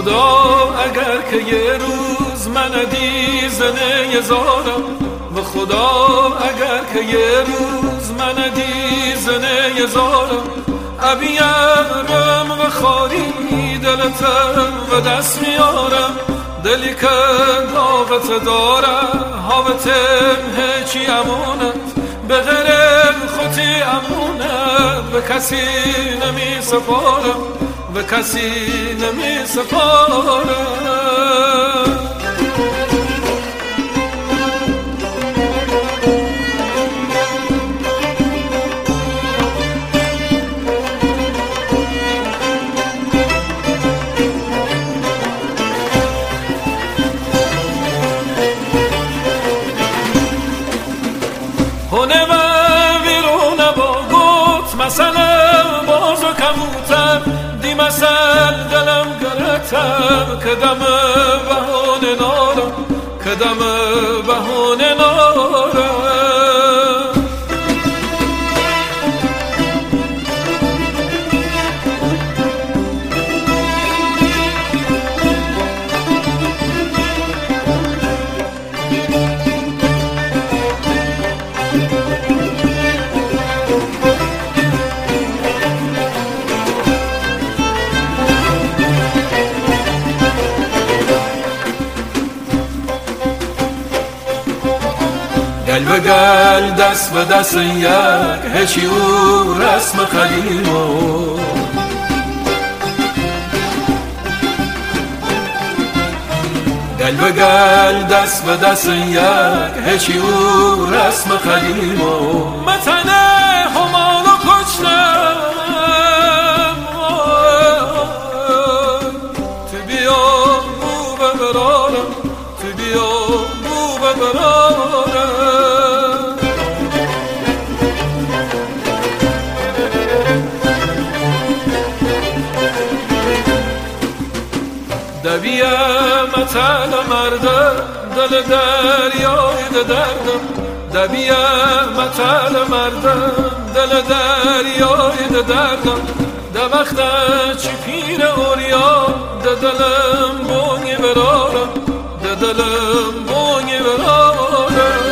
خدا اگر که یه روز من دیزنه زارم، به خدا اگر که یه روز من دیزنه زارم، ابیارم و خاری دلتم و دست میارم، دلی که داغت داره هاوتم هیچی امونت، به غیر خودی امونت به کسی نمی سپارم، به کسی نمی سپارم. هونه و ویرونه با گوت مثلا بازو کموتم دی مثل دلم گرتم که دم بهونه نارم، که دم بهونه نارم. گل به گل دست به دست یک هیچی او رسم خلیمو، گل به گل دست به دست یک هیچی او رسم خلیمو، متنه همانو کشتم تو بیا بو ببرارم، تو بیا بو ببرارم. دبیه متن مردم دل دریای دردم، دبیه متن مردم دل دریای دردم، ده وقت چی پیر اوریا ده دلم بونی برارم، ده دلم بونی برارم.